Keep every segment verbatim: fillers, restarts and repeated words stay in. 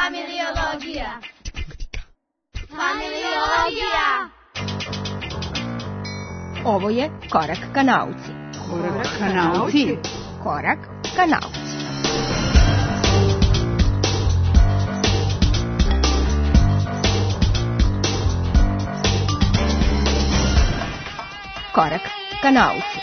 Familiologija. Familiologija. Ovo je Korak ka nauci. Korak ka nauci. Korak ka nauci. Korak ka nauci.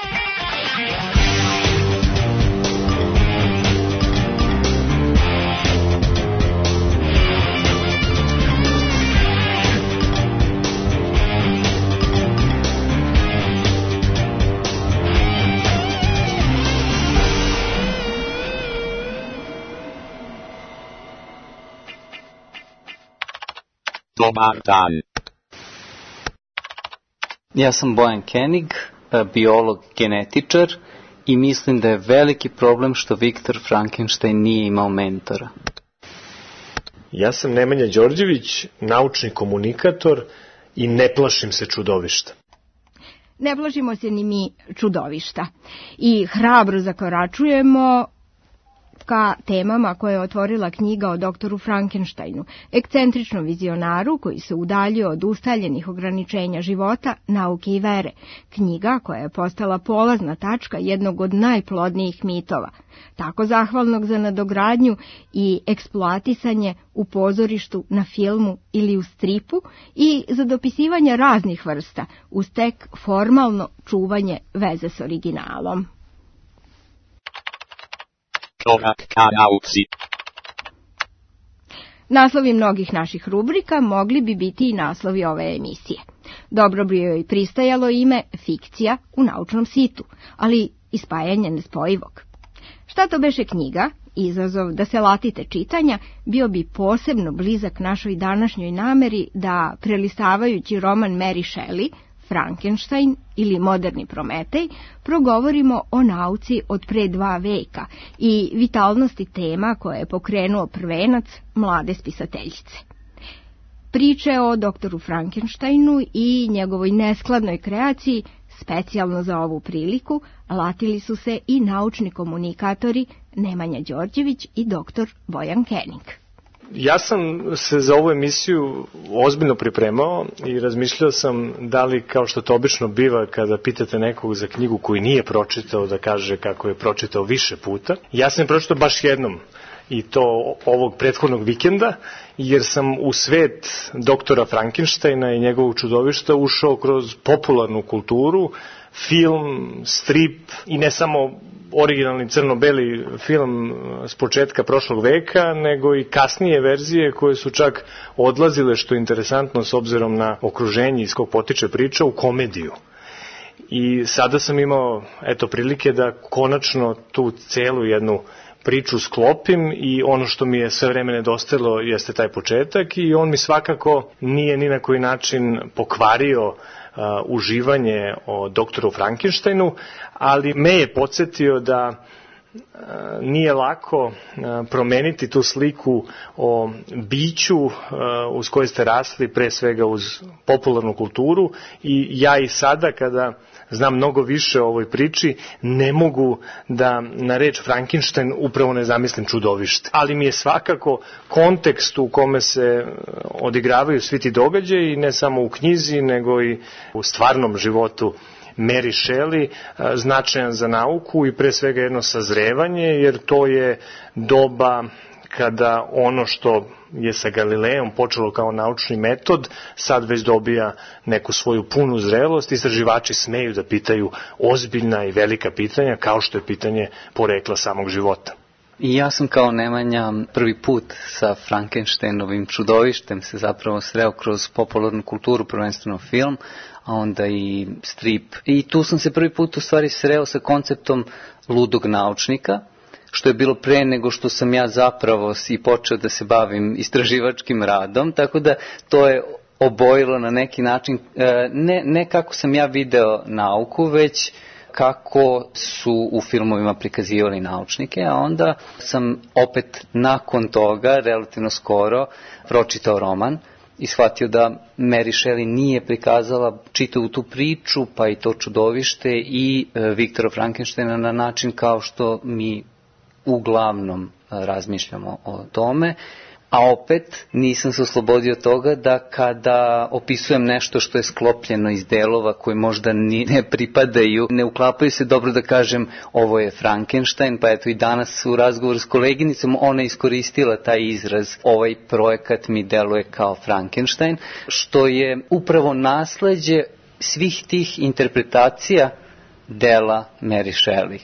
Dobar dan. Ja sam Bojan Kenig, biolog, genetičar i mislim da je veliki problem što Viktor Frankenstein nije imao mentora. Ja sam Nemanja Đorđević, naučni komunikator i ne plašim se čudovišta. Ne plašimo se ni mi čudovišta i hrabro zakoračujemo ka temama koje je otvorila knjiga o doktoru Frankensteinu, ekscentričnom vizionaru koji se udaljio od ustaljenih ograničenja života, nauke i vere. Knjiga koja je postala polazna tačka jednog od najplodnijih mitova, tako zahvalnog za nadogradnju i eksploatisanje u pozorištu, na filmu ili u stripu i za dopisivanje raznih vrsta uz tek formalno čuvanje veze s originalom. Korak ka nauci. Naslovi mnogih naših rubrika mogli bi biti i naslovi ove emisije. Dobro bi joj pristajalo ime fikcija u naučnom situ, ali i spajanje nespojivog. Šta to beše knjiga, izazov da se latite čitanja, bio bi posebno blizak našoj današnjoj nameri da, prelistavajući roman Mary Shelley, Frankenstein ili moderni Prometej, progovorimo o nauci od pre dva veka i vitalnosti tema koje je pokrenuo prvenac mlade spisateljice. Priče o doktoru Frankensteinu i njegovoj neskladnoj kreaciji specijalno za ovu priliku latili su se i naučni komunikatori Nemanja Đorđević i doktor Bojan Kenig. Ja sam se za ovu emisiju ozbiljno pripremao i razmišljao sam da li, kao što to obično biva kada pitate nekog za knjigu koji nije pročitao, da kaže kako je pročitao više puta. Ja sam je pročitao baš jednom, i to ovog prethodnog vikenda, jer sam u svet doktora Frankensteina i njegovog čudovišta ušao kroz popularnu kulturu, film, strip i ne samo originalni crno-beli film s početka prošlog veka, nego i kasnije verzije koje su čak odlazile, što je interesantno s obzirom na okruženje iz kog potiče priča, u komediju. I sada sam imao eto prilike da konačno tu celu jednu priču sklopim i ono što mi je sve vreme nedostajalo jeste taj početak i on mi svakako nije ni na koji način pokvario uh, uživanje o doktoru Frankensteinu, ali me je podsjetio da uh, nije lako uh, promeniti tu sliku o biću uh, uz koje ste rasli, pre svega uz popularnu kulturu, i ja i sada kada znam mnogo više o ovoj priči, ne mogu da na reč Frankenstein upravo ne zamislim čudovište. Ali mi je svakako kontekst u kome se odigravaju svi ti događaji, ne samo u knjizi, nego i u stvarnom životu Mary Shelley, značajan za nauku i pre svega jedno sazrevanje, jer to je doba kada ono što je sa Galileom počelo kao naučni metod, sad već dobija neku svoju punu zrelost. Istraživači smeju da pitaju ozbiljna i velika pitanja, kao što je pitanje porekla samog života. I ja sam kao Nemanja prvi put sa Frankensteinovim čudovištem se zapravo sreo kroz popularnu kulturu, prvenstveno film, a onda i strip. I tu sam se prvi put u stvari sreo sa konceptom ludog naučnika, što je bilo pre nego što sam ja zapravo i počeo da se bavim istraživačkim radom, tako da to je obojilo na neki način, ne, ne kako sam ja video nauku, već kako su u filmovima prikazivali naučnike, a onda sam opet nakon toga, relativno skoro, pročitao roman i shvatio da Mary Shelley nije prikazala čitavu tu priču, pa i to čudovište i Viktora Frankensteina na način kao što mi uglavnom razmišljamo o tome. A opet nisam se oslobodio toga da kada opisujem nešto što je sklopljeno iz delova koji možda ni ne pripadaju, ne uklapaju se, dobro da kažem ovo je Frankenstein, pa eto i danas u razgovoru s koleginicom ona iskoristila taj izraz, ovaj projekat mi deluje kao Frankenstein, što je upravo nasleđe svih tih interpretacija dela Mary Shelley.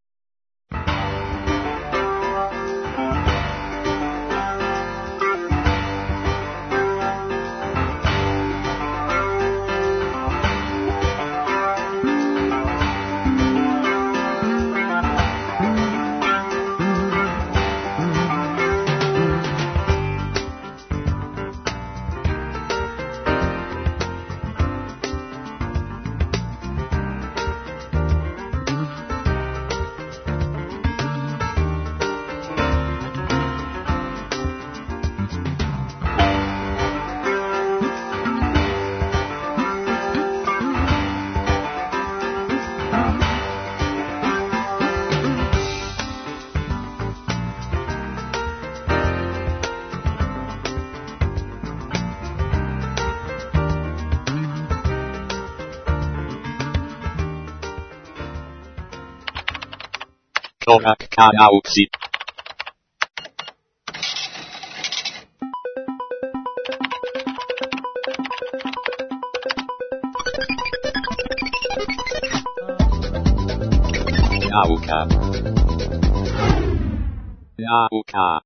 Korak ka nauci. Nauka. Nauka.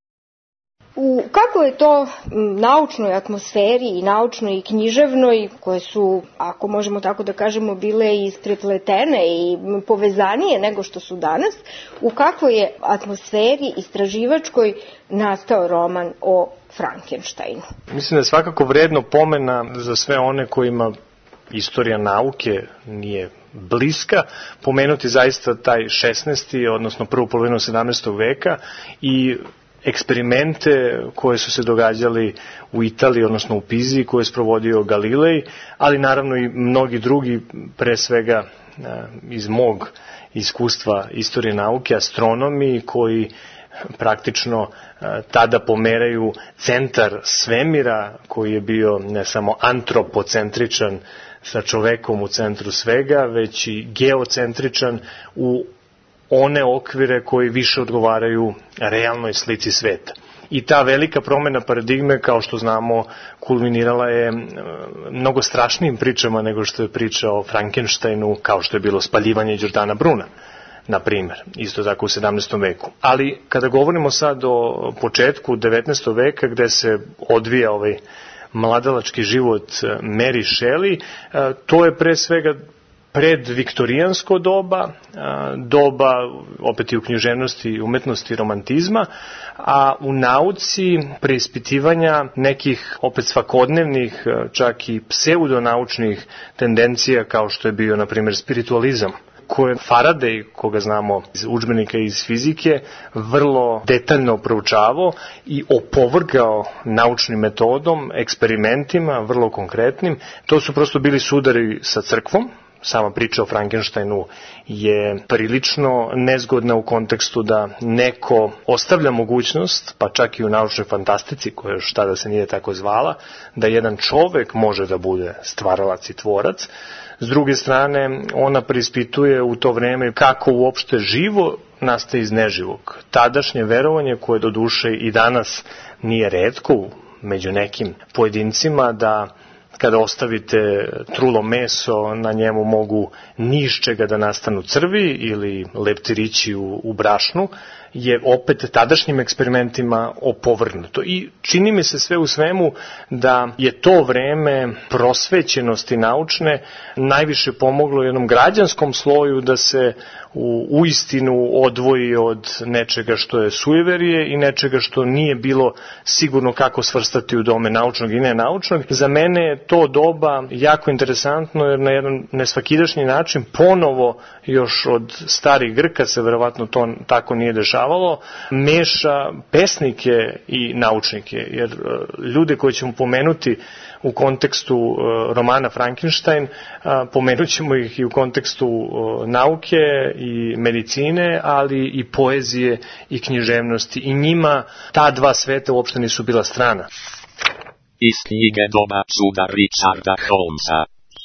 U kakvoj je to naučnoj atmosferi i naučnoj i književnoj, koje su, ako možemo tako da kažemo, bile isprepletene i povezanije nego što su danas, u kakvoj je atmosferi istraživačkoj nastao roman o Frankensteinu? Mislim da je svakako vredno pomena za sve one kojima istorija nauke nije bliska, pomenuti zaista taj šesnaesti odnosno prvu polovinu sedamnaestog veka i eksperimente koje su se događali u Italiji, odnosno u Piziji, koje je sprovodio Galilej, ali naravno i mnogi drugi, pre svega iz mog iskustva istorije nauke, astronomi koji praktično tada pomeraju centar svemira koji je bio ne samo antropocentričan sa čovekom u centru svega, već i geocentričan u one okvire koji više odgovaraju realnoj slici sveta. I ta velika promena paradigme, kao što znamo, kulminirala je mnogo strašnijim pričama nego što je priča o Frankensteinu, kao što je bilo spaljivanje Giordana Bruna, na primer, isto tako u sedamnaestom veku. Ali kada govorimo sad o početku devetnaestog veka, gde se odvija ovaj mladalački život Mary Shelley, to je pre svega predviktorijansko doba, doba opet i u književnosti, umetnosti, romantizma, a u nauci preispitivanja nekih opet svakodnevnih, čak i pseudonaučnih tendencija kao što je bio, na primjer, spiritualizam, koje Faraday, koga znamo iz udžbenika iz fizike, vrlo detaljno proučavao i opovrgao naučnim metodom, eksperimentima, vrlo konkretnim. To su prosto bili sudari sa crkvom. Sama priča o Frankensteinu je prilično nezgodna u kontekstu da neko ostavlja mogućnost, pa čak i u naučnoj fantastici, koja još tada se nije tako zvala, da jedan čovek može da bude stvaralac i tvorac. S druge strane, ona preispituje u to vreme kako uopšte živo nastaje iz neživog. Tadašnje verovanje, koje do duše i danas nije retko među nekim pojedincima, da kada ostavite trulo meso, na njemu mogu niz čega da nastanu crvi ili leptirići u, u brašnu, je opet tadašnjim eksperimentima opovrgnuto. I čini mi se sve u svemu da je to vreme prosvećenosti naučne najviše pomoglo jednom građanskom sloju da se u, u istinu odvoji od nečega što je sujeverije i nečega što nije bilo sigurno kako svrstati u domen naučnog i nenaučnog. Za mene je to doba jako interesantno jer na jedan nesvakidašnji način ponovo još od starih Grka se verovatno to tako nije dešavalo, meša pesnike i naučnike, jer ljude koje ćemo pomenuti u kontekstu romana Frankenstein, pomenut ćemo ih i u kontekstu nauke i medicine, ali i poezije i književnosti. I njima ta dva sveta uopšte nisu bila strana. Iz knjige Doba čuda Richarda Holmesa.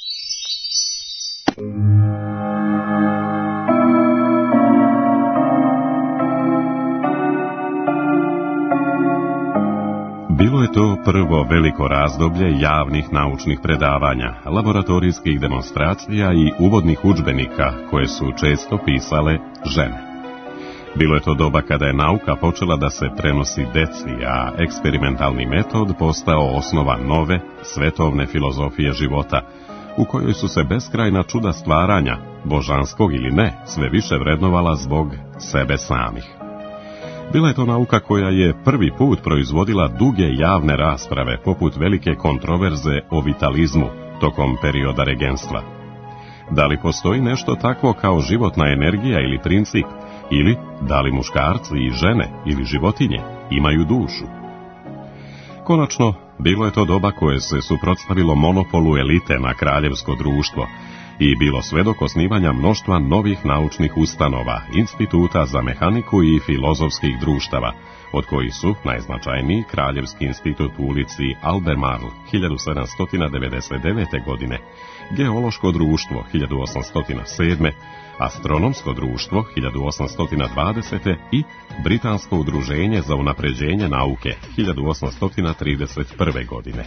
Bilo je to prvo veliko razdoblje javnih naučnih predavanja, laboratorijskih demonstracija i uvodnih udžbenika koje su često pisale žene. Bilo je to doba kada je nauka počela da se prenosi deci, a eksperimentalni metod postao osnova nove, svetovne filozofije života, u kojoj su se beskrajna čuda stvaranja, božanskog ili ne, sve više vrednovala zbog sebe samih. Bila je to nauka koja je prvi put proizvodila duge javne rasprave poput velike kontroverze o vitalizmu tokom perioda regenstva. Da li postoji nešto takvo kao životna energija ili princip, ili da li muškarci i žene ili životinje imaju dušu? Konačno, bilo je to doba koje se suprotstavilo monopolu elite na kraljevsko društvo i bilo svedok osnivanja mnoštva novih naučnih ustanova, instituta za mehaniku i filozofskih društava, od kojih su najznačajniji Kraljevski institut u ulici Albemarle hiljadu sedamsto devedeset devete. godine, Geološko društvo hiljadu osamsto sedme. Astronomsko društvo hiljadu osamsto dvadesete. i Britansko udruženje za unapređenje nauke hiljadu osamsto trideset prve. godine.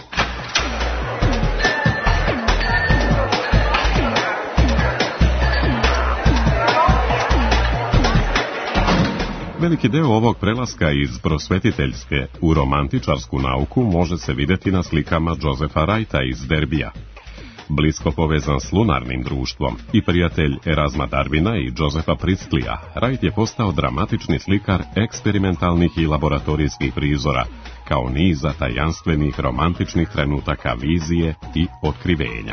Veliki deo ovog prelaska iz prosvetiteljske u romantičarsku nauku može se vidjeti na slikama Josepha Wrighta iz Derbija. Blisko povezan s lunarnim društvom i prijatelj Erasma Darwina i Josepha Priestleyja, Wright je postao dramatični slikar eksperimentalnih i laboratorijskih prizora, kao niza tajanstvenih romantičnih trenutaka vizije i otkrivenja.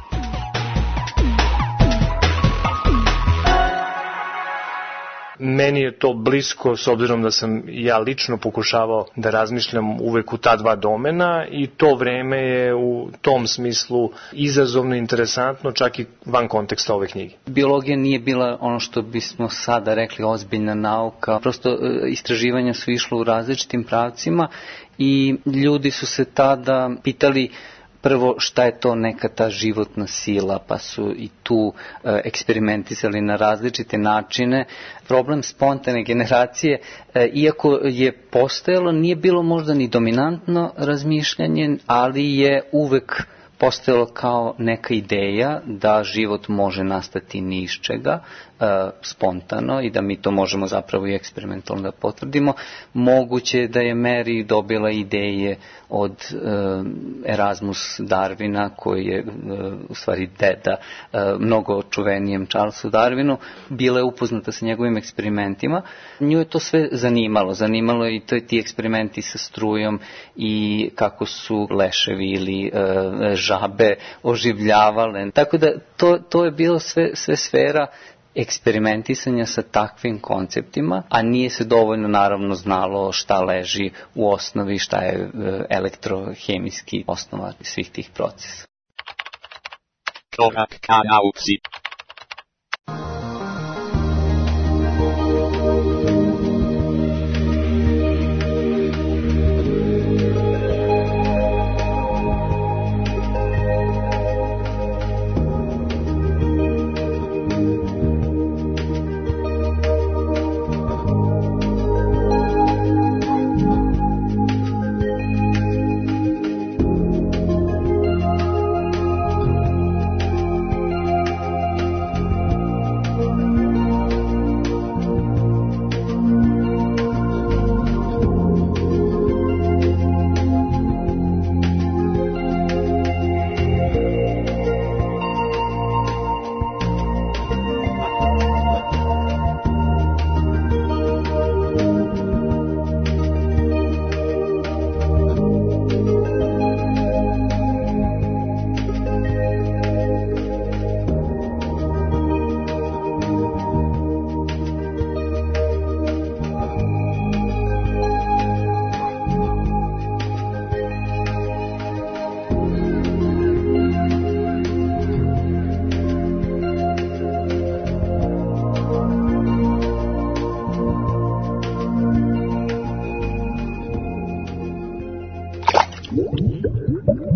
Meni je to blisko, s obzirom da sam ja lično pokušavao da razmišljam uvek u ta dva domena, i to vreme je u tom smislu izazovno, interesantno, čak i van konteksta ove knjige. Biologija nije bila ono što bismo sada rekli ozbiljna nauka, prosto istraživanja su išla u različitim pravcima i ljudi su se tada pitali prvo šta je to neka ta životna sila, pa su i tu e, eksperimentisali na različite načine. Problem spontane generacije, e, iako je postojalo, nije bilo možda ni dominantno razmišljanje, ali je uvek postojalo kao neka ideja da život može nastati ni iz čega, e, spontano, i da mi to možemo zapravo i eksperimentalno da potvrdimo. Moguće je da je Mary dobila ideje od e, Erasmus Darwina, koji je e, u stvari deda e, mnogo čuvenijem Charlesu Darwinu, bila je upoznata sa njegovim eksperimentima. Nju je to sve zanimalo, zanimalo je i to, ti eksperimenti sa strujom i kako su leševi ili e, žabe oživljavale. Tako da to, to je bilo sve, sve sfera eksperimentisanja sa takvim konceptima, a nije se dovoljno naravno znalo šta leži u osnovi, šta je elektrohemijski osnova svih tih procesa. Korak ka nauci.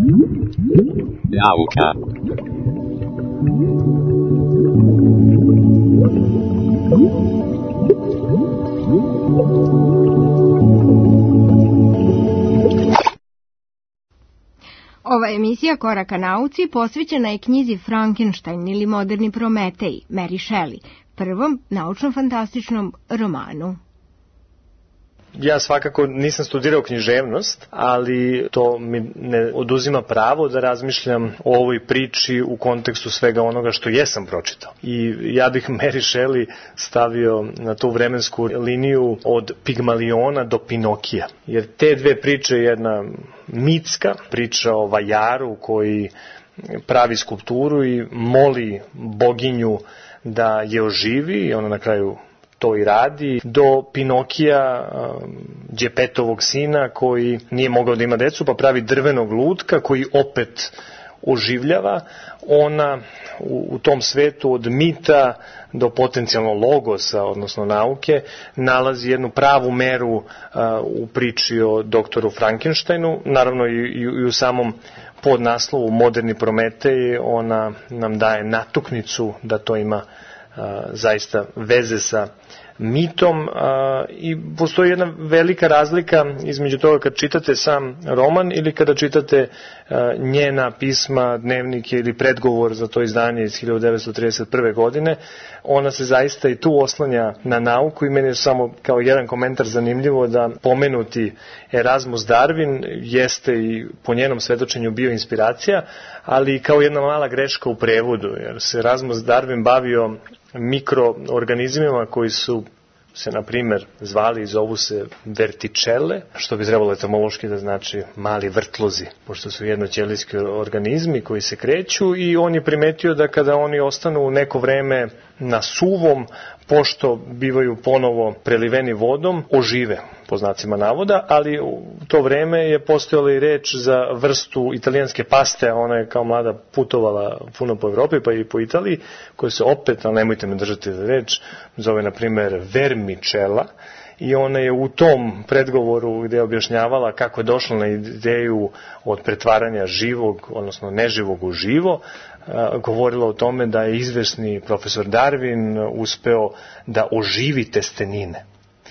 Nauka. Ova emisija Koraka nauci posvećena je knjizi Frankenstein ili moderni Prometej, Mary Shelley, prvom naučno-fantastičnom romanu. Ja svakako nisam studirao književnost, ali to mi ne oduzima pravo da razmišljam o ovoj priči u kontekstu svega onoga što jesam pročitao. I ja bih Mary Shelley stavio na tu vremensku liniju od Pigmaliona do Pinokija. Jer te dve priče, jedna mitska priča o vajaru koji pravi skulpturu i moli boginju da je oživi i ona na kraju to i radi, do Pinokija, Đepetovog sina koji nije mogao da ima decu pa pravi drvenog lutka koji opet oživljava. Ona u, u tom svetu od mita do potencijalno logosa, odnosno nauke, nalazi jednu pravu meru uh, u priči o doktoru Frankensteinu, naravno i, i, i u samom podnaslovu Moderni Prometej ona nam daje natuknicu da to ima uh, zaista veze sa mitom a, i postoji jedna velika razlika između toga kad čitate sam roman ili kada čitate a, njena pisma, dnevnike ili predgovor za to izdanje iz hiljadu devetsto trideset prve. godine. Ona se zaista i tu oslanja na nauku i meni je samo kao jedan komentar zanimljivo da pomenuti Erasmus Darwin jeste i po njenom svedočenju bio inspiracija, ali kao jedna mala greška u prevodu, jer se Erasmus Darwin bavio mikroorganizmima koji su se, na primjer, zvali i zovu se verticelle, što bi trebalo etimološki da znači mali vrtlozi, pošto su jednoćelijski organizmi koji se kreću, i on je primetio da kada oni ostanu u neko vreme na suvom, pošto bivaju ponovo preliveni vodom, ožive, po znacima navoda, ali u to vreme je postojala i reč za vrstu italijanske paste, ona je kao mlada putovala puno po Evropi pa i po Italiji, koja se opet, ali nemojte me držati za reč, zove na primjer vermicella, i ona je u tom predgovoru gde je objašnjavala kako je došla na ideju od pretvaranja živog, odnosno neživog u živo, govorila o tome da je izvesni profesor Darwin uspeo da oživi testenine.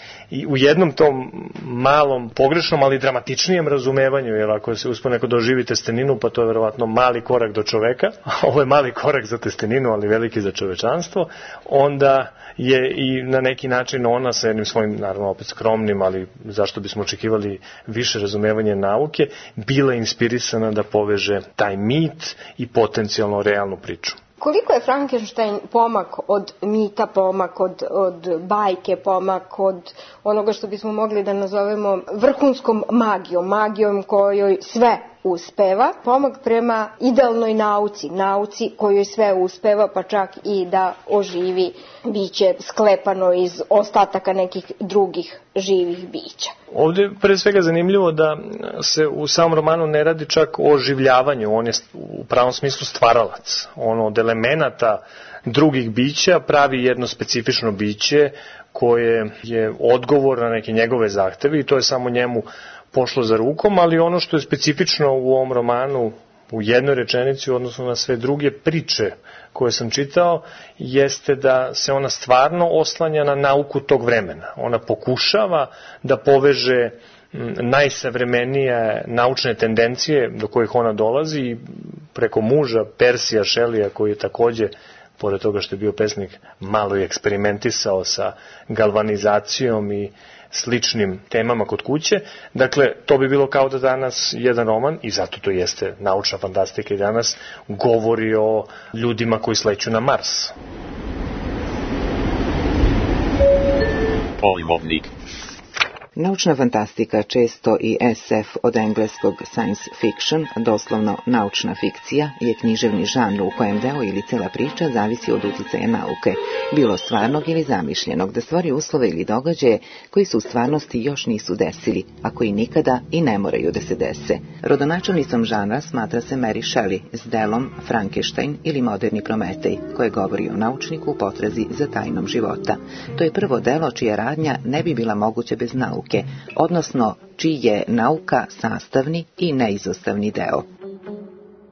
I u jednom tom malom, pogrešnom, ali dramatičnijem razumevanju, jer ako se uspio neko da oživi testeninu, pa to je verovatno mali korak do čoveka, a ovo je mali korak za testeninu, ali veliki za čovečanstvo, onda je i na neki način ona sa jednim svojim, naravno opet skromnim, ali zašto bismo očekivali više razumevanje nauke, bila inspirisana da poveže taj mit i potencijalno realnu priču. Koliko je Frankenstein pomak od mita, pomak od, od bajke, pomak od onoga što bismo mogli da nazovemo vrhunskom magijom, magijom kojoj sve uspeva, pomak prema idealnoj nauci, nauci kojoj sve uspeva, pa čak i da oživi biće sklepano iz ostataka nekih drugih živih bića. Ovdje je pre svega zanimljivo da se u samom romanu ne radi čak o oživljavanju, on je u pravom smislu stvaralac. On od elemenata drugih bića pravi jedno specifično biće koje je odgovor na neke njegove zahteve i to je samo njemu pošlo za rukom, ali ono što je specifično u ovom romanu u jednoj rečenici u odnosu na sve druge priče koje sam čitao, jeste da se ona stvarno oslanja na nauku tog vremena. Ona pokušava da poveže najsavremenije naučne tendencije do kojih ona dolazi preko muža Persija Shellija, koji je takođe, pored toga što je bio pesnik, malo i eksperimentisao sa galvanizacijom i sličnim temama kod kuće. Dakle, to bi bilo kao da danas jedan roman, i zato to jeste naučna fantastika i danas, govori o ljudima koji sleću na Mars. Pojmovnik. Naučna fantastika, često i es ef od engleskog science fiction, doslovno naučna fikcija, je književni žanr u kojem deo ili cela priča zavisi od uticaja nauke, bilo stvarnog ili zamišljenog, da stvori uslove ili događaje koji se u stvarnosti još nisu desili, a koji nikada i ne moraju da se dese. Rodonačelnicom žanra smatra se Mary Shelley s delom Frankenstein ili moderni Prometej, koje govori o naučniku u potrazi za tajnom života. To je prvo delo čija radnja ne bi bila moguća bez nauke, odnosno čiji je nauka sastavni i neizostavni deo.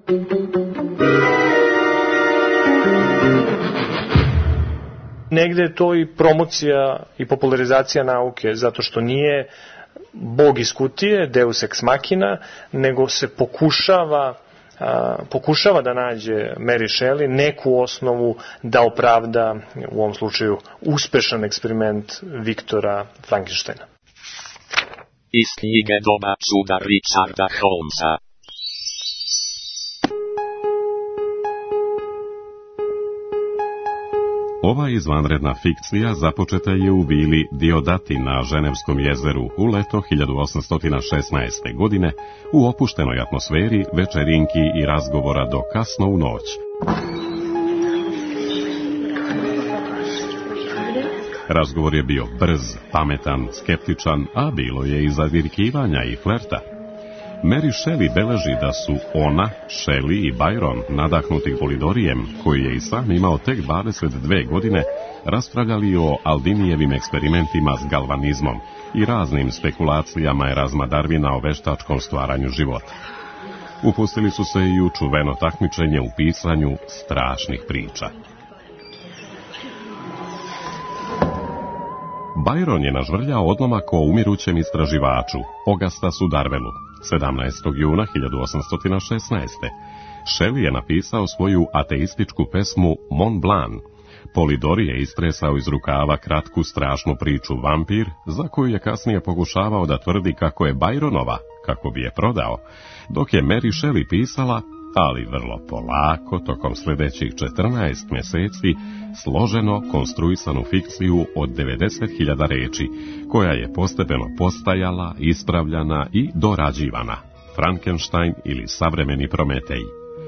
Negde je to i promocija i popularizacija nauke, zato što nije Bog iz kutije, Deus ex machina, nego se pokušava, a, pokušava da nađe Mary Shelley neku osnovu da opravda, u ovom slučaju, uspešan eksperiment Viktora Frankensteina. Iz knjige Doba čuda Richarda Holmesa. Ova izvanredna fikcija započeta je u vili Diodati na Ženevskom jezeru u leto hiljadu osamsto šesnaeste. godine u opuštenoj atmosferi večerinki i razgovora do kasno u noć. Razgovor je bio brz, pametan, skeptičan, a bilo je i zavirkivanja i flerta. Mary Shelley beleži da su ona, Shelley i Byron, nadahnuti Polidorijem, koji je i sam imao tek dvadeset dve godine, raspravljali o Aldinijevim eksperimentima s galvanizmom i raznim spekulacijama Erasma Darwina o veštačkom stvaranju života. Upustili su se i u čuveno takmičenje u pisanju strašnih priča. Byron je nažvrljao odlomak o umirućem istraživaču, Augustasu Darvellu, sedamnaestog juna hiljadu osamsto šesnaeste. Shelley je napisao svoju ateističku pesmu Mont Blanc. Polidori je istresao iz rukava kratku strašnu priču Vampir, za koju je kasnije pokušavao da tvrdi kako je Byronova, kako bi je prodao, dok je Mary Shelley pisala, ali vrlo polako, tokom sljedećih četrnaest mjeseci, složeno konstruisanu fikciju od devedeset hiljada reči, koja je postepeno postajala, ispravljana i dorađivana. Frankenstein ili savremeni Prometej.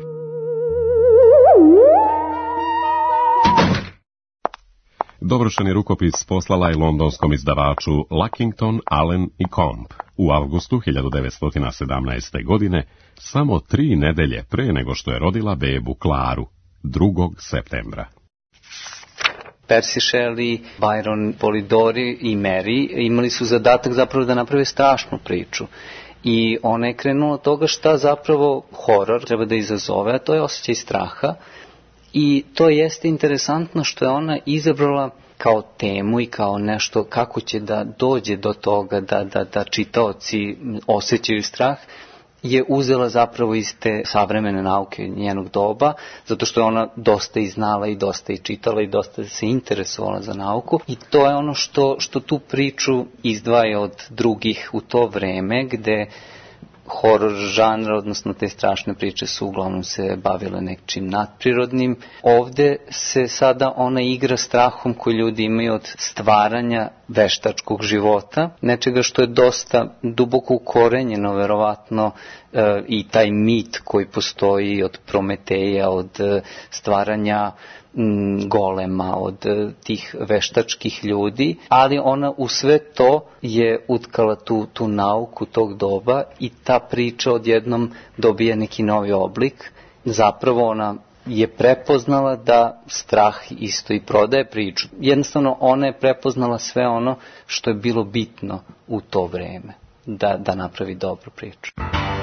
Dovršeni rukopis poslala je londonskom izdavaču Luckington, Allen i Comp u avgustu hiljadu devetsto sedamnaeste. godine, samo tri nedelje pre nego što je rodila bebu Klaru, drugog septembra. Percy Shelley, Byron, Polidori i Mary imali su zadatak zapravo da naprave strašnu priču. I ona je krenula od toga šta zapravo horor treba da izazove, a to je osjećaj straha. I to jeste interesantno što je ona izabrala kao temu i kao nešto kako će da dođe do toga da, da, da čitaoci osjećaju strah, je uzela zapravo iz te savremene nauke njenog doba, zato što je ona dosta i znala i dosta i čitala i dosta se interesovala za nauku. I to je ono što, što tu priču izdvaja od drugih u to vreme, gde horor žanra, odnosno te strašne priče su uglavnom se bavile nečim nadprirodnim. Ovde se sada ona igra strahom koji ljudi imaju od stvaranja veštačkog života, nečega što je dosta duboko ukorenjeno, verovatno, e, i taj mit koji postoji od Prometeja, od e, stvaranja golema, od tih veštačkih ljudi, ali ona u sve to je utkala tu, tu nauku tog doba i ta priča odjednom dobija neki novi oblik. Zapravo ona je prepoznala da strah isto i prodaje priču. Jednostavno ona je prepoznala sve ono što je bilo bitno u to vreme, da, da napravi dobru priču.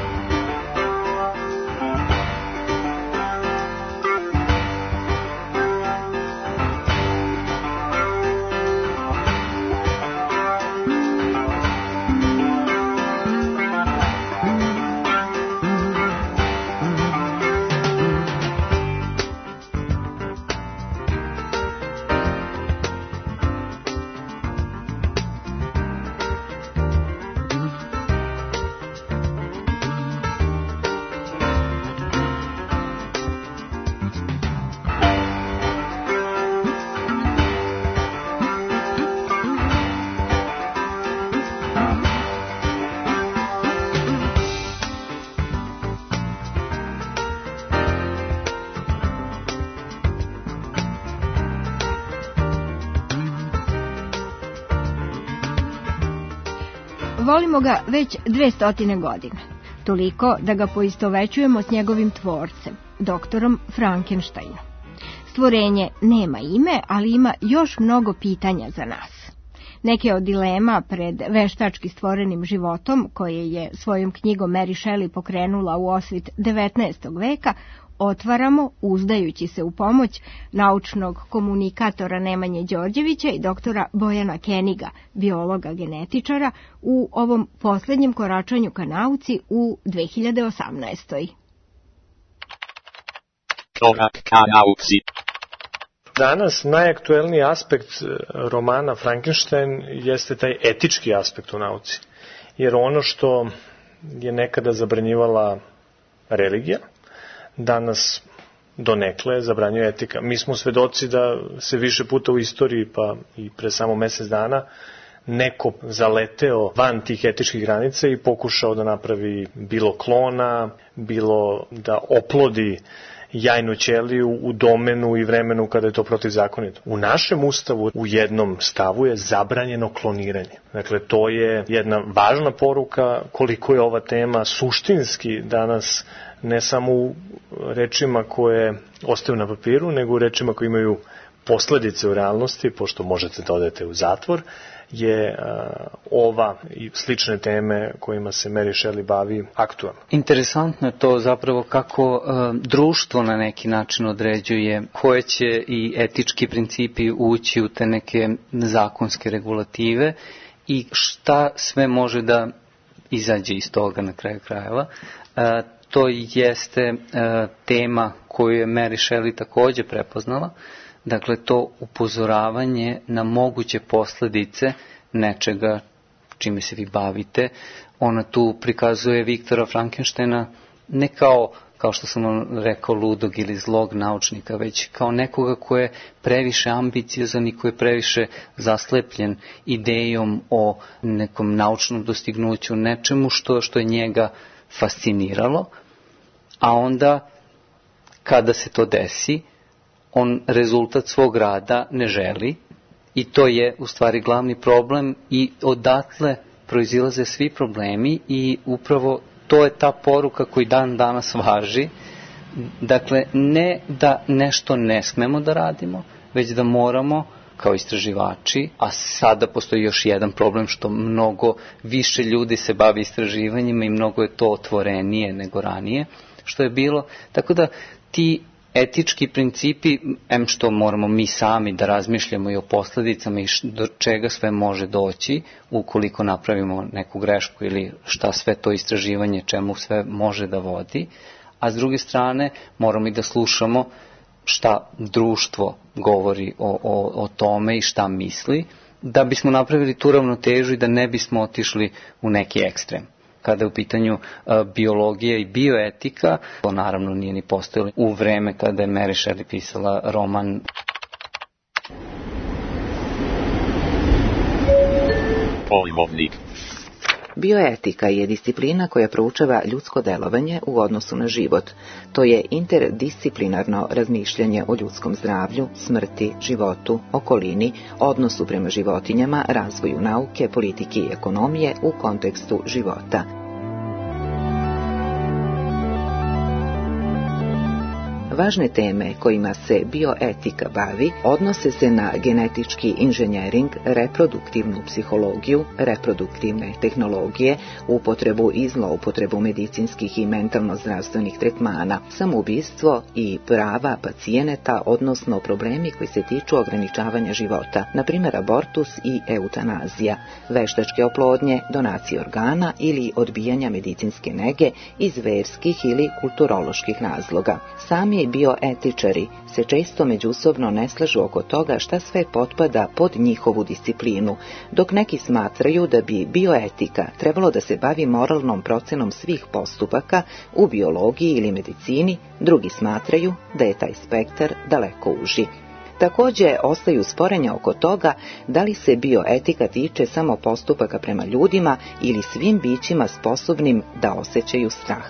Volimo ga već dve stotine godine, toliko da ga poistovećujemo s njegovim tvorcem, doktorom Frankensteinom. Stvorenje nema ime, ali ima još mnogo pitanja za nas. Neke od dilema pred veštački stvorenim životom, koje je svojom knjigom Mary Shelley pokrenula u osvit devetnaestog veka, otvaramo uzdajući se u pomoć naučnog komunikatora Nemanje Đorđevića i doktora Bojana Keniga, biologa genetičara, u ovom posljednjem koračanju ka nauci u dve hiljade osamnaestoj. Korak ka nauci. Danas najaktuelniji aspekt romana Frankenstein jeste taj etički aspekt u nauci. Jer ono što je nekada zabranjivala religija, danas donekle zabranjuje etika. Mi smo svedoci da se više puta u istoriji, pa i pre samo mesec dana, neko zaleteo van tih etičkih granica i pokušao da napravi bilo klona, bilo da oplodi jajnu ćeliju u domenu i vremenu kada je to protivzakonito. U našem ustavu u jednom stavu je zabranjeno kloniranje. Dakle, to je jedna važna poruka koliko je ova tema suštinski danas ne samo u rečima koje ostaju na papiru, nego u rečima koje imaju posledice u realnosti, pošto možete da odete u zatvor, je a, ova i slične teme kojima se Mary Shelley bavi aktualno. Interesantno je to zapravo kako a, društvo na neki način određuje koje će i etički principi ući u te neke zakonske regulative i šta sve može da izađe iz toga na kraju krajeva. A, to jeste a, tema koju je Mary Shelley takođe prepoznala. Dakle, to upozoravanje na moguće posledice nečega čime se vi bavite. Ona tu prikazuje Viktora Frankensteina ne kao, kao što sam vam rekao, ludog ili zlog naučnika, već kao nekoga ko je previše ambiciozan i ko je previše zaslepljen idejom o nekom naučnom dostignuću, nečemu što, što je njega fasciniralo, a onda kada se to desi, on rezultat svog rada ne želi i to je u stvari glavni problem i odatle proizilaze svi problemi i upravo to je ta poruka koji dan danas važi. Dakle, ne da nešto ne smemo da radimo, već da moramo kao istraživači, a sada postoji još jedan problem što mnogo više ljudi se bavi istraživanjima i mnogo je to otvorenije nego ranije što je bilo, tako da ti etički principi, em što moramo mi sami da razmišljamo i o posledicama i do čega sve može doći ukoliko napravimo neku grešku ili šta sve to istraživanje čemu sve može da vodi, a s druge strane moramo i da slušamo šta društvo govori o, o, o tome i šta misli, da bismo napravili tu ravnotežu i da ne bismo otišli u neki ekstrem. Kada je u pitanju uh, biologija i bioetika, to naravno nije ni postojalo u vreme kada je Mary Shelley pisala roman. Pojmovnik. Bioetika je disciplina koja proučava ljudsko delovanje u odnosu na život. To je interdisciplinarno razmišljanje o ljudskom zdravlju, smrti, životu, okolini, odnosu prema životinjama, razvoju nauke, politike i ekonomije u kontekstu života. Važne teme kojima se bioetika bavi odnose se na genetički inženjering, reproduktivnu psihologiju, reproduktivne tehnologije, upotrebu i zloupotrebu medicinskih i mentalno-zdravstvenih tretmana, samoubistvo i prava pacijenata, odnosno problemi koji se tiču ograničavanja života, na primjer abortus i eutanazija, veštačke oplodnje, donacije organa ili odbijanja medicinske nege iz verskih ili kulturoloških razloga. Sami bioetičari se često međusobno ne slažu oko toga šta sve potpada pod njihovu disciplinu, dok neki smatraju da bi bioetika trebalo da se bavi moralnom procenom svih postupaka u biologiji ili medicini, drugi smatraju da je taj spektar daleko uži. Takođe, ostaju sporenja oko toga da li se bioetika tiče samo postupaka prema ljudima ili svim bićima sposobnim da osjećaju strah.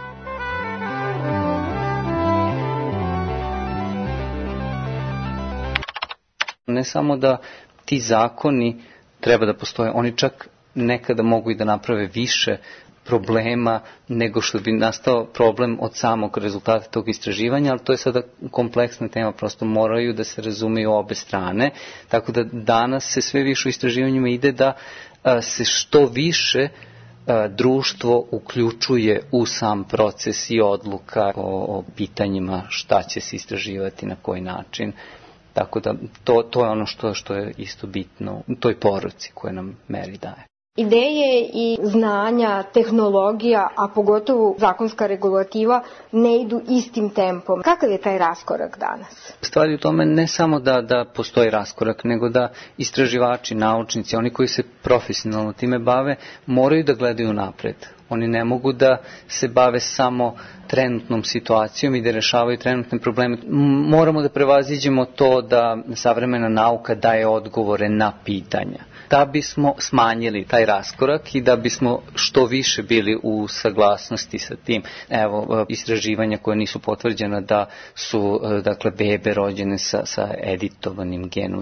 Ne samo da ti zakoni treba da postoje, oni čak nekada mogu i da naprave više problema nego što bi nastao problem od samog rezultata tog istraživanja, ali to je sada kompleksna tema, prosto moraju da se razumeju obe strane, tako da danas se sve više u istraživanjima ide da a, se što više a, društvo uključuje u sam proces i odluka o, o pitanjima šta će se istraživati, na koji način. Tako da to, to je ono što, što je isto bitno u toj poruci koje nam Mary daje. Ideje i znanja, tehnologija, a pogotovo zakonska regulativa ne idu istim tempom. Kakav je taj raskorak danas? Stvari u tome ne samo da, da postoji raskorak, nego da istraživači, naučnici, oni koji se profesionalno time bave, moraju da gledaju napred. Oni ne mogu da se bave samo trenutnom situacijom i da rešavaju trenutne probleme. Moramo da prevaziđemo to da savremena nauka daje odgovore na pitanja. Da bismo smanjili taj raskorak i da bismo što više bili u saglasnosti sa tim. Evo, istraživanja koje nisu potvrđena da su, dakle, bebe rođene sa, sa editovanim genom.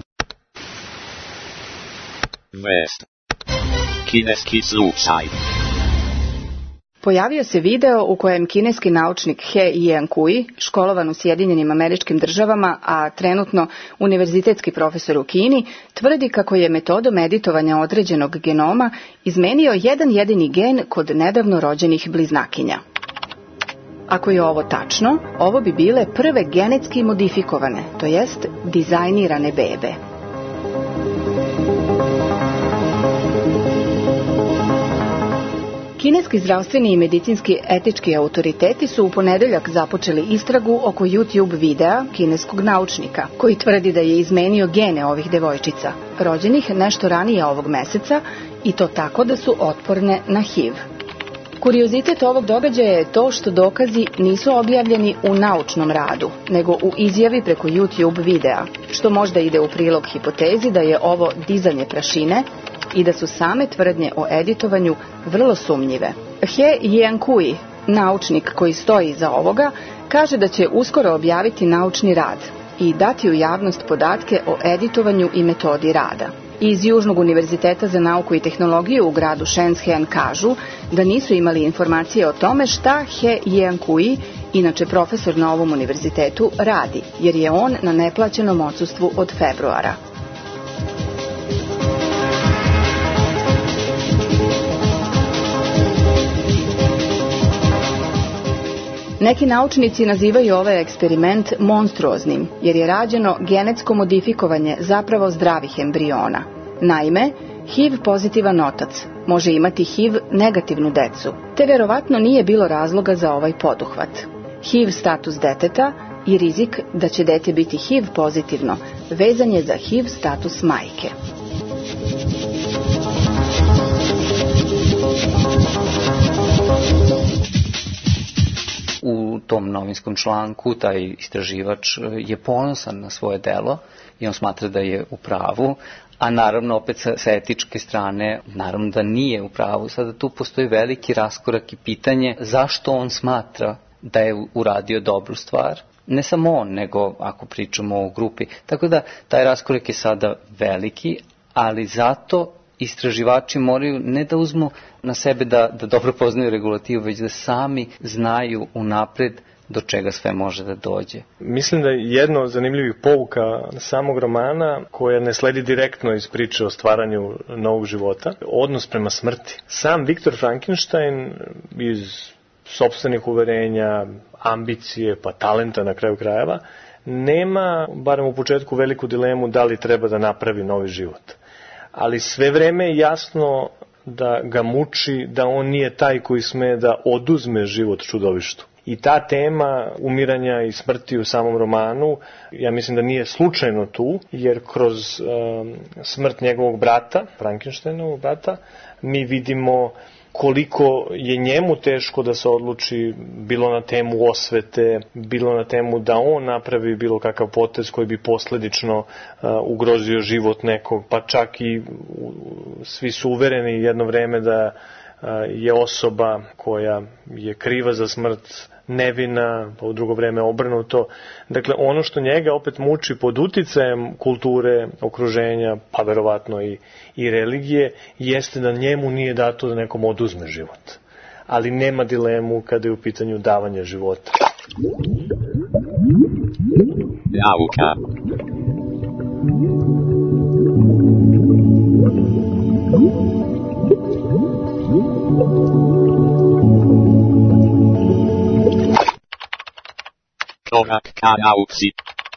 Vest. Kineski slučaj. Pojavio se video u kojem kineski naučnik He Jiankui, školovan u Sjedinjenim Američkim Državama, a trenutno univerzitetski profesor u Kini, tvrdi kako je metodom editovanja određenog genoma izmenio jedan jedini gen kod nedavno rođenih bliznakinja. Ako je ovo tačno, ovo bi bile prve genetski modifikovane, to jest dizajnirane bebe. Kineski zdravstveni i medicinski etički autoriteti su u ponedeljak započeli istragu oko YouTube videa kineskog naučnika, koji tvrdi da je izmenio gene ovih devojčica, rođenih nešto ranije ovog meseca, i to tako da su otporne na H I V. Kuriozitet ovog događaja je to što dokazi nisu objavljeni u naučnom radu, nego u izjavi preko YouTube videa, što možda ide u prilog hipotezi da je ovo dizanje prašine i da su same tvrdnje o editovanju vrlo sumnjive. He Jiankui, naučnik koji stoji iza ovoga, kaže da će uskoro objaviti naučni rad i dati u javnost podatke o editovanju i metodi rada. Iz Južnog univerziteta za nauku i tehnologiju u gradu Shenzhen kažu da nisu imali informacije o tome šta He Jiankui, inače profesor na ovom univerzitetu, radi, jer je on na neplaćenom odsustvu od februara. Neki naučnici nazivaju ovaj eksperiment monstruoznim, jer je rađeno genetsko modifikovanje zapravo zdravih embriona. Naime, H I V pozitivan otac može imati H I V negativnu decu, te verovatno nije bilo razloga za ovaj poduhvat. H I V status deteta i rizik da će dete biti H I V pozitivno vezan je za H I V status majke. U tom novinskom članku taj istraživač je ponosan na svoje delo i on smatra da je u pravu, a naravno opet sa, sa etičke strane naravno da nije u pravu. Sada tu postoji veliki raskorak i pitanje zašto on smatra da je uradio dobru stvar. Ne samo on, nego ako pričamo o grupi. Tako da taj raskorak je sada veliki, ali zato istraživači moraju ne da uzmu na sebe da, da dobro poznaju regulativu, već da sami znaju unapred do čega sve može da dođe. Mislim da je jedno od zanimljivih pouka samog romana, koja ne sledi direktno iz priče o stvaranju novog života, odnos prema smrti. Sam Viktor Frankenstein iz sopstvenih uverenja, ambicije pa talenta na kraju krajeva, nema, barem u početku, veliku dilemu da li treba da napravi novi život. Ali sve vreme je jasno da ga muči da on nije taj koji sme da oduzme život čudovištu. I ta tema umiranja i smrti u samom romanu, ja mislim da nije slučajno tu, jer kroz um, smrt njegovog brata, Frankensteinovog brata, mi vidimo koliko je njemu teško da se odluči, bilo na temu osvete, bilo na temu da on napravi bilo kakav potez koji bi posledično uh, ugrozio život nekog, pa čak i uh, svi su uvereni jedno vreme da uh, je osoba koja je kriva za smrt nevina, pa u drugo vreme obrnuto. Dakle, ono što njega opet muči pod uticajem kulture, okruženja, pa verovatno i, i religije, jeste da njemu nije dato da nekom oduzme život. ali nema dilemu kada je u pitanju davanje života. Nauka. Korak ka nauci.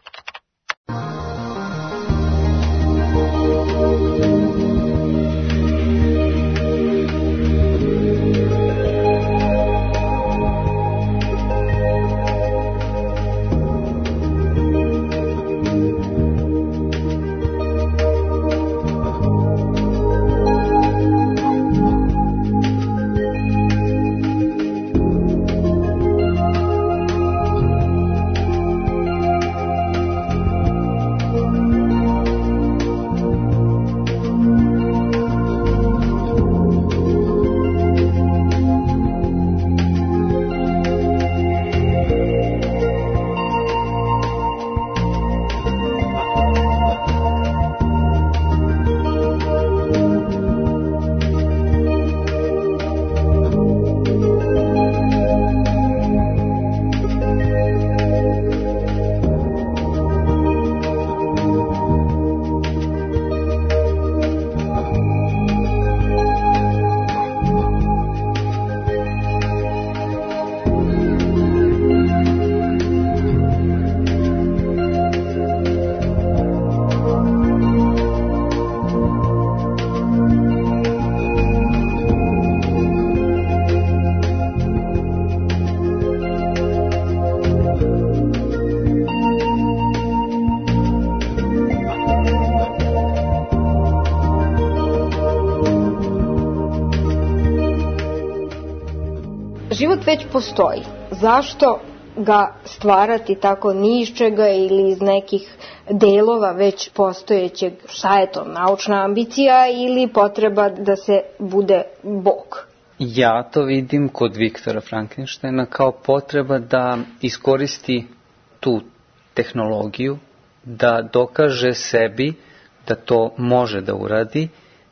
Život već postoji. Zašto ga stvarati tako ni iz čega ili iz nekih delova već postojećeg? Šta je to, naučna ambicija ili potreba da se bude Bog? Ja to vidim kod Viktora Frankensteina kao potreba da iskoristi tu tehnologiju, da dokaže sebi da to može da uradi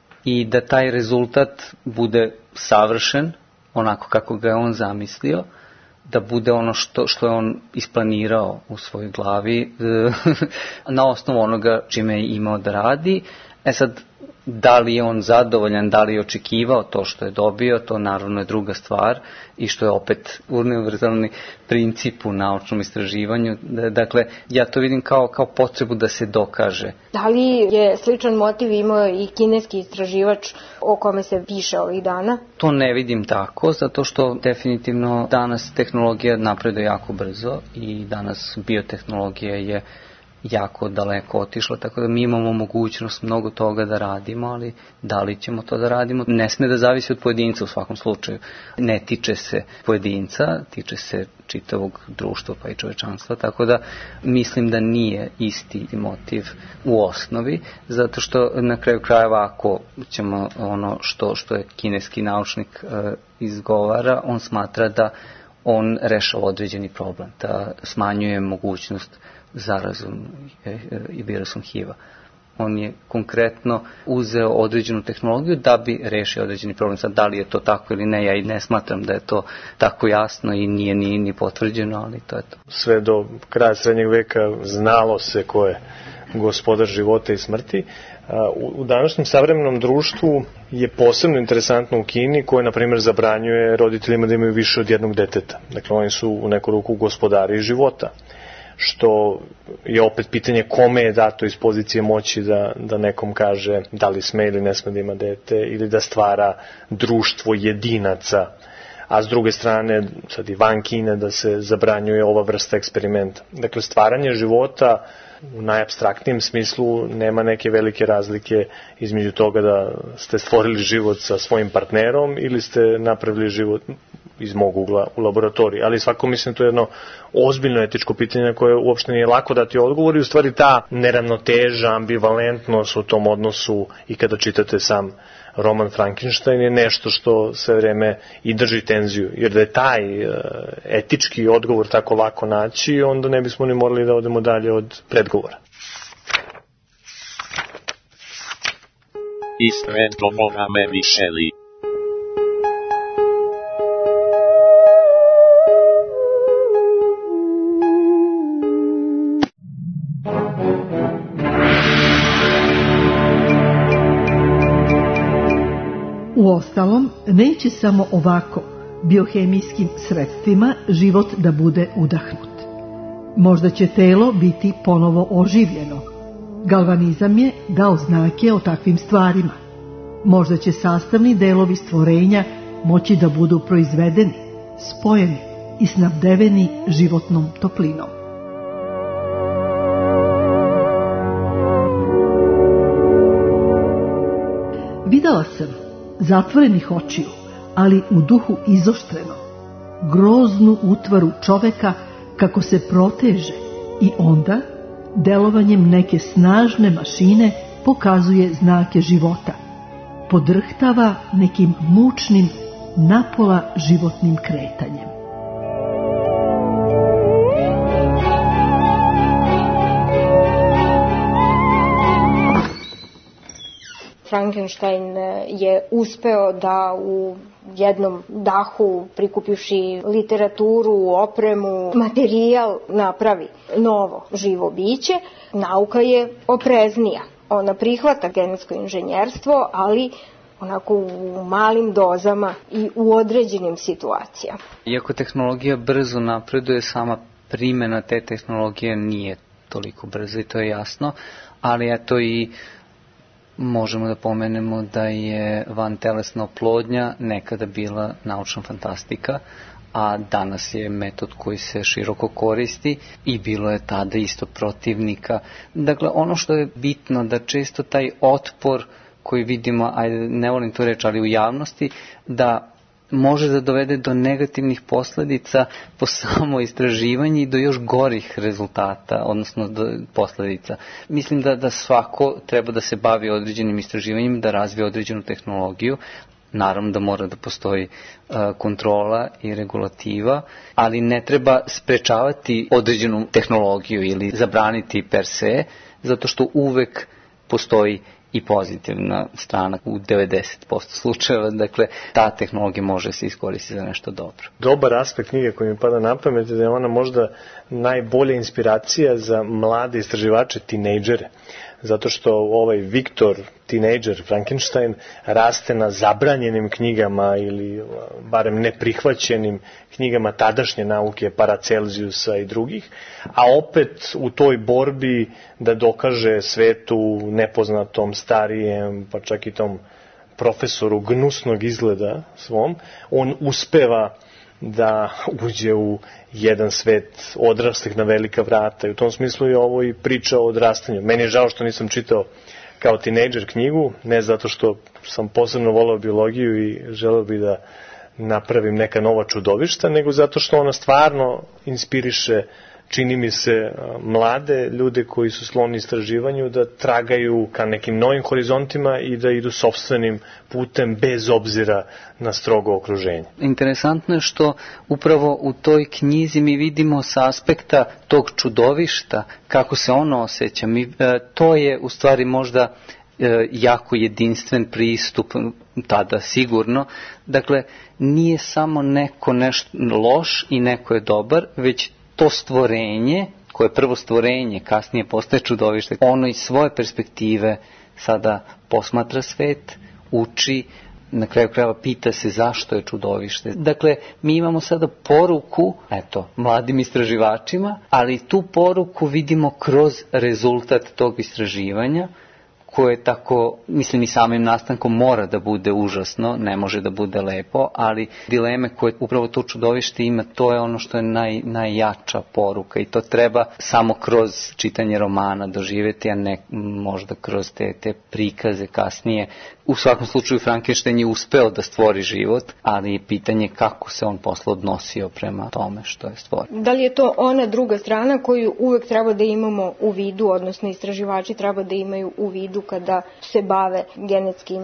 i da taj rezultat bude savršen, onako kako ga je on zamislio, da bude ono što, što je on isplanirao u svojoj glavi na osnovu onoga čime je imao da radi. E sad, da li je on zadovoljan, da li je očekivao to što je dobio, to naravno je druga stvar i što je opet univerzalni princip u naučnom istraživanju. Dakle, ja to vidim kao, kao potrebu da se dokaže. Da li je sličan motiv imao i kineski istraživač o kome se piše ovih dana? To ne vidim tako, zato što definitivno danas tehnologija napreduje jako brzo i danas biotehnologija je jako daleko otišla, tako da mi imamo mogućnost mnogo toga da radimo, ali da li ćemo to da radimo, ne sme da zavisi od pojedinca u svakom slučaju. Ne tiče se pojedinca, tiče se čitavog društva pa i čovečanstva, tako da mislim da nije isti motiv u osnovi, zato što na kraju krajeva ako ćemo ono što, što je kineski naučnik e, izgovara, on smatra da on rešava određeni problem, da smanjuje mogućnost zarazom i virusom H I V-a. On je konkretno uzeo određenu tehnologiju da bi rešio određeni problem. Sad, da li je to tako ili ne, ja i ne smatram da je to tako jasno i nije ni, ni potvrđeno, ali to je to. Sve do kraja srednjeg veka znalo se ko je gospodar života i smrti. U današnjem savremenom društvu je posebno interesantno u Kini, koje, na primjer, zabranjuje roditeljima da imaju više od jednog deteta. Dakle, oni su u neku ruku gospodari života, što je opet pitanje kome je dato iz pozicije moći da, da nekom kaže da li sme ili ne sme da ima dete, ili da stvara društvo jedinaca, a s druge strane, sad i van Kine, da se zabranjuje ova vrsta eksperimenta. Dakle, stvaranje života u najapstraktnijem smislu nema neke velike razlike između toga da ste stvorili život sa svojim partnerom ili ste napravili život iz mog ugla u laboratoriji. Ali svako mislim to je jedno ozbiljno etičko pitanje na koje uopšte nije lako dati odgovor i u stvari ta neravnoteža, ambivalentnost u tom odnosu i kada čitate sam roman Frankenstein je nešto što sve vreme i drži tenziju. Jer da je taj etički odgovor tako lako naći, onda ne bismo ni morali da odemo dalje od predgovora. Ispred govora Mary Shelley. Uostalom, neće samo ovako biohemijskim sredstvima život da bude udahnut. Možda će telo biti ponovo oživljeno. Galvanizam je dao znake o takvim stvarima. Možda će sastavni delovi stvorenja moći da budu proizvedeni, spojeni i snabdeveni životnom toplinom. Videla sam, zatvorenih očiju, ali u duhu izoštreno, groznu utvaru čoveka kako se proteže i onda, delovanjem neke snažne mašine, pokazuje znake života. Podrhtava nekim mučnim, napola životnim kretanjem. Frankenstein je uspeo da u jednom dahu, prikupivši literaturu, opremu, materijal, napravi novo živo biće. Nauka je opreznija. Ona prihvata genetsko inženjerstvo, ali onako u malim dozama i u određenim situacijama. Iako tehnologija brzo napreduje, sama primjena te tehnologije nije toliko brzo i to je jasno, ali eto i možemo da pomenemo da je vantelesna oplodnja nekada bila naučna fantastika, a danas je metod koji se široko koristi i bilo je tada isto protivnika. Dakle, ono što je bitno da često taj otpor koji vidimo, ajde ne volim tu reći, ali u javnosti, da može da dovede do negativnih posledica po samo istraživanje i do još gorih rezultata, odnosno do posledica. Mislim da, da svako treba da se bavi određenim istraživanjem, da razvije određenu tehnologiju. Naravno da mora da postoji uh, kontrola i regulativa, ali ne treba sprečavati određenu tehnologiju ili zabraniti per se, zato što uvek postoji i pozitivna strana u devedeset posto slučajeva, dakle ta tehnologija može se iskoristiti za nešto dobro. Dobar aspekt knjige koji mi pada na pamet je da je ona možda najbolja inspiracija za mlade istraživače, tinejdžere, zato što ovaj Viktor, tinejdžer Frankenstein, raste na zabranjenim knjigama ili barem neprihvaćenim knjigama tadašnje nauke, Paracelziusa i drugih, a opet u toj borbi da dokaže svetu nepoznatom, starijem, pa čak i tom profesoru gnusnog izgleda svom, on uspeva da uđe u jedan svet odraslih na velika vrata i u tom smislu je ovo i priča o odrastanju. Meni je žao što nisam čitao kao tinejdžer knjigu, ne zato što sam posebno voleo biologiju i želeo bi da napravim neka nova čudovišta, nego zato što ona stvarno inspiriše, čini mi se, mlade ljude koji su skloni istraživanju da tragaju ka nekim novim horizontima i da idu sopstvenim putem bez obzira na strogo okruženje. Interesantno je što upravo u toj knjizi mi vidimo sa aspekta tog čudovišta kako se ono osjeća. Mi, e, to je u stvari možda e, jako jedinstven pristup tada sigurno. Dakle, nije samo neko nešto loš i neko je dobar, već to stvorenje, koje je prvo stvorenje, kasnije postaje čudovište, ono iz svoje perspektive sada posmatra svet, uči, na kraju krajeva pita se zašto je čudovište. Dakle, mi imamo sada poruku, eto, mladim istraživačima, ali tu poruku vidimo kroz rezultat tog istraživanja, koje tako, mislim i samim nastankom mora da bude užasno, ne može da bude lepo, ali dileme koje upravo to čudovište ima, to je ono što je naj, najjača poruka i to treba samo kroz čitanje romana doživjeti, a ne možda kroz te, te prikaze kasnije. U svakom slučaju Frankenstein je uspeo da stvori život, ali je pitanje kako se on posle odnosio prema tome što je stvorio. Da li je to ona druga strana koju uvek treba da imamo u vidu, odnosno istraživači treba da imaju u vidu kada se bave genetskim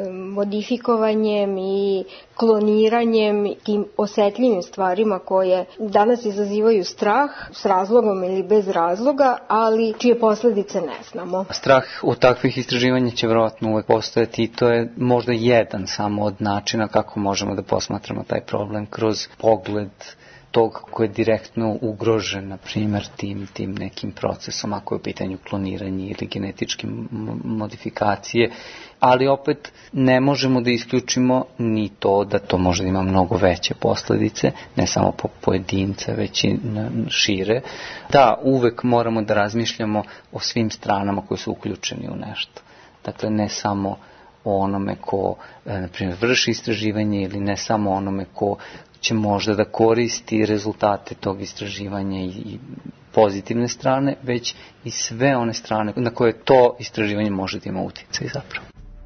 modifikovanjem i kloniranjem, tim osetljivim stvarima koje danas izazivaju strah s razlogom ili bez razloga, ali čije posledice ne znamo. Strah od takvih istraživanja će vjerojatno uvek postojati i to je možda jedan samo od načina kako možemo da posmatramo taj problem kroz pogled tog ko je direktno ugrožen, na primjer, tim, tim nekim procesom, ako je u pitanju kloniranje ili genetičke modifikacije, ali opet ne možemo da isključimo ni to da to može da ima mnogo veće posledice, ne samo po pojedince, već i šire. Da, uvek moramo da razmišljamo o svim stranama koji su uključeni u nešto. Dakle, ne samo o onome ko, na primjer, vrši istraživanje ili ne samo onome ko će možda da koristi rezultate tog istraživanja i pozitivne strane, već i sve one strane na koje to istraživanje može da ima uticaj zapravo.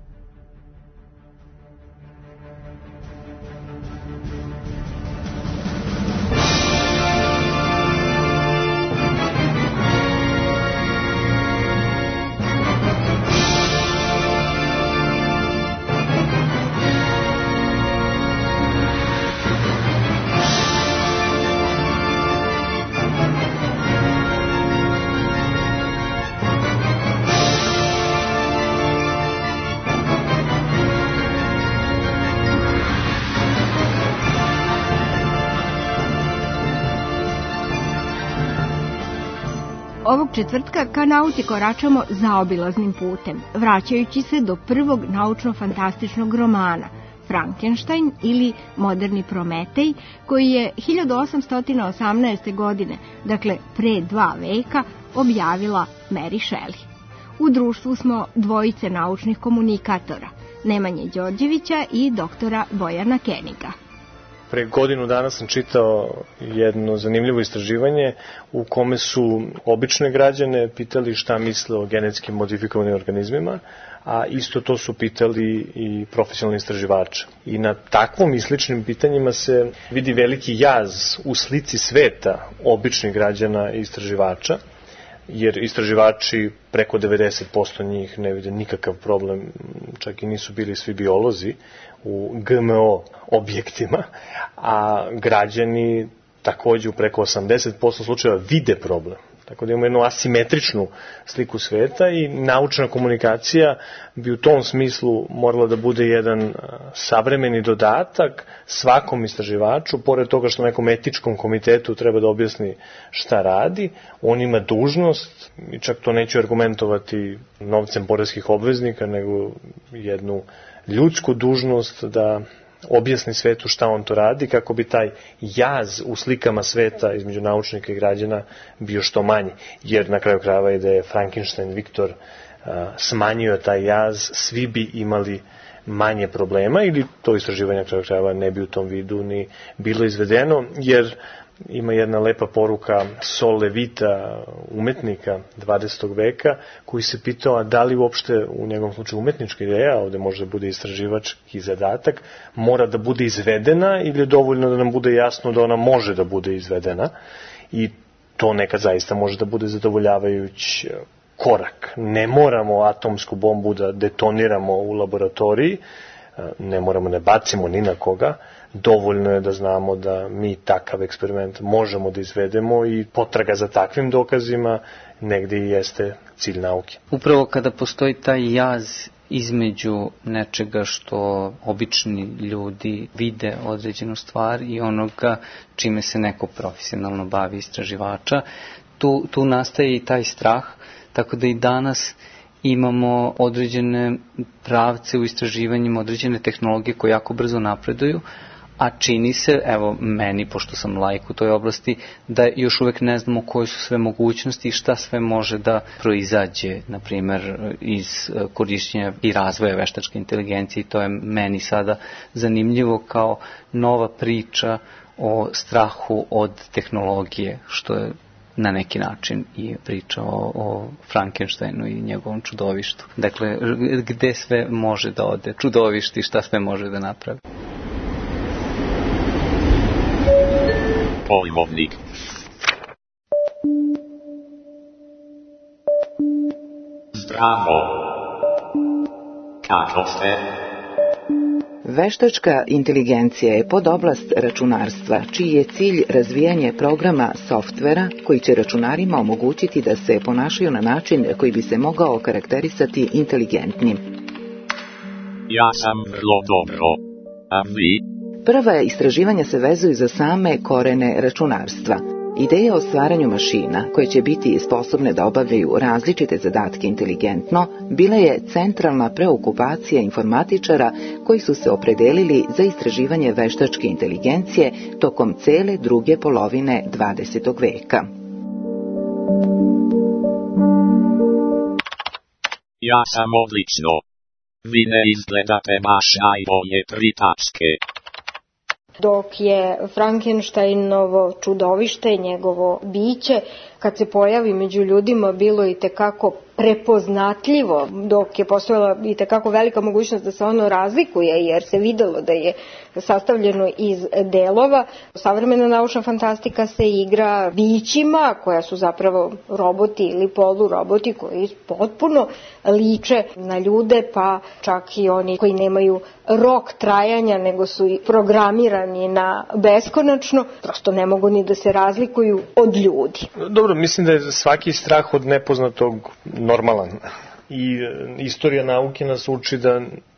Ovog četvrtka ka nauci koračamo zaobilaznim putem, vraćajući se do prvog naučno-fantastičnog romana, Frankenstein ili Moderni Prometej, koji je hiljadu osamsto osamnaeste. godine, dakle pre dva veka, objavila Mary Shelley. U društvu smo dvojice naučnih komunikatora, Nemanje Đorđevića i doktora Bojana Keniga. Pre godinu dana sam čitao jedno zanimljivo istraživanje u kome su obične građane pitali šta misle o genetski modifikovanim organizmima, a isto to su pitali i profesionalni istraživači. I na takvom i sličnim pitanjima se vidi veliki jaz u slici sveta običnih građana i istraživača, jer istraživači, preko devedeset posto njih, ne vide nikakav problem, čak i nisu bili svi biolozi u G M O objektima, a građani takođe u preko osamdeset posto slučajeva vide problem. Tako da imamo jednu asimetričnu sliku sveta i naučna komunikacija bi u tom smislu morala da bude jedan savremeni dodatak svakom istraživaču, pored toga što nekom etičkom komitetu treba da objasni šta radi, on ima dužnost, i čak to neću argumentovati novcem poreskih obveznika, nego jednu ljudsku dužnost da objasni svetu šta on to radi, kako bi taj jaz u slikama sveta između naučnika i građana bio što manji. Jer na kraju krajeva je da je Frankenstein Viktor uh, smanjio taj jaz, svi bi imali manje problema, ili to istraživanje na kraju krajeva ne bi u tom vidu ni bilo izvedeno, jer ima jedna lepa poruka Sol Levita, umetnika dvadesetog veka, koji se pitao da li uopšte u njegovom slučaju umetnička ideja, ovde može da bude istraživački zadatak, mora da bude izvedena ili je dovoljno da nam bude jasno da ona može da bude izvedena, i to nekad zaista može da bude zadovoljavajući korak. Ne moramo atomsku bombu da detoniramo u laboratoriji, ne moramo, ne bacimo ni na koga, dovoljno je da znamo da mi takav eksperiment možemo da izvedemo, i potraga za takvim dokazima negde i jeste cilj nauke. Upravo kada postoji taj jaz između nečega što obični ljudi vide određenu stvar i onoga čime se neko profesionalno bavi, istraživača, tu, tu nastaje i taj strah, tako da i danas imamo određene pravce u istraživanjima, određene tehnologije koje jako brzo napreduju, a čini se, evo meni, pošto sam laik u toj oblasti, da još uvek ne znamo koje su sve mogućnosti i šta sve može da proizađe, na primer, iz korišćenja i razvoja veštačke inteligencije, i to je meni sada zanimljivo kao nova priča o strahu od tehnologije, što je na neki način i priča o, o Frankensteinu i njegovom čudovištu. Dakle, gde sve može da ode čudovišti, šta sve može da napravi. Pojmovnik. Zdravo. Kako ste? Veštačka inteligencija je podoblast računarstva, čiji je cilj razvijanje programa softvera koji će računarima omogućiti da se ponašaju na način koji bi se mogao karakterisati inteligentnim. Ja sam vrlo dobro. A vi? Prva istraživanja se vezuju za same korene računarstva. Ideja o stvaranju mašina koje će biti sposobne da obavljaju različite zadatke inteligentno bila je centralna preokupacija informatičara koji su se opredelili za istraživanje veštačke inteligencije tokom cele druge polovine dvadesetog veka. Ja sam odlično. Vi ne izgledate baš najbolje, tri tačke. Dok je Frankensteinovo čudovište, njegovo biće, kad se pojavi među ljudima, bilo i tekako prepoznatljivo, dok je postojala i tekako velika mogućnost da se ono razlikuje, jer se videlo da je sastavljeno iz delova. Savremena naučna fantastika se igra bićima, koja su zapravo roboti ili poluroboti, koji potpuno liče na ljude, pa čak i oni koji nemaju rok trajanja, nego su i programirani na beskonačno, prosto ne mogu ni da se razlikuju od ljudi. Dobro, mislim da je svaki strah od nepoznatog normalan. I istorija nauke nas uči da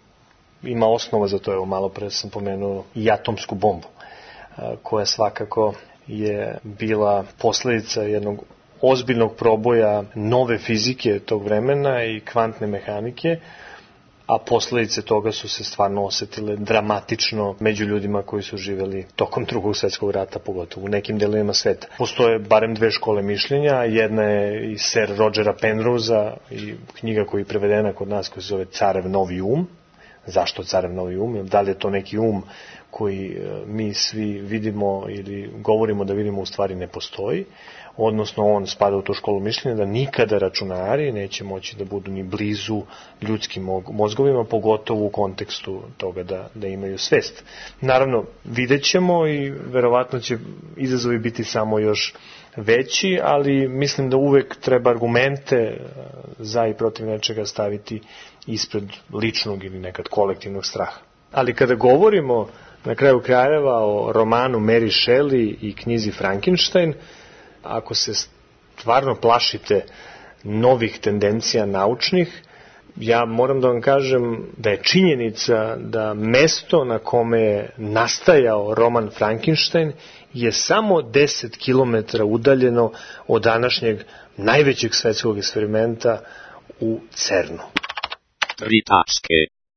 ima osnova za to. Evo, malo pre sam pomenuo i atomsku bombu, koja svakako je bila posledica jednog ozbiljnog proboja nove fizike tog vremena i kvantne mehanike, a posledice toga su se stvarno osetile dramatično među ljudima koji su živeli tokom drugog svetskog rata, pogotovo u nekim delovima sveta. Postoje barem dve škole mišljenja, jedna je i Sir Rogera Penrosea i knjiga koja je prevedena kod nas koja se zove Carev novi um. Zašto Carev novi um? Da li je to neki um koji mi svi vidimo ili govorimo da vidimo u stvari ne postoji, odnosno on spada u tu školu mišljenja da nikada računari neće moći da budu ni blizu ljudskim mozgovima, pogotovo u kontekstu toga da, da imaju svest. Naravno, vidjet ćemo i verovatno će izazovi biti samo još veći, ali mislim da uvek treba argumente za i protiv nečega staviti ispred ličnog ili nekad kolektivnog straha. Ali kada govorimo na kraju krajeva o romanu Mary Shelley i knjizi Frankenstein, ako se stvarno plašite novih tendencija naučnih, ja moram da vam kažem da je činjenica da mesto na kome je nastajao roman Frankenstein je samo deset kilometara udaljeno od današnjeg najvećeg svetskog eksperimenta u CERNu. Tri tačke.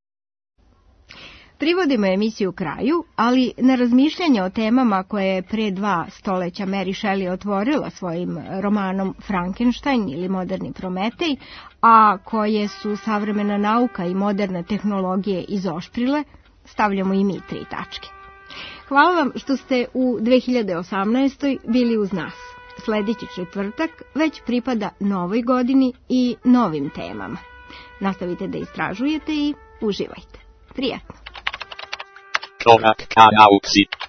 Privodimo emisiju kraju, ali na razmišljanje o temama koje je pre dva stoleća Mary Shelley otvorila svojim romanom Frankenstein ili moderni Prometej, a koje su savremena nauka i moderne tehnologije izoštrile, stavljamo i mi tri tačke. Hvala vam što ste u dve hiljade osamnaestoj bili uz nas. Sledeći četvrtak već pripada novoj godini i novim temama. Nastavite da istražujete i uživajte. Prijatno! Korak ka nauci.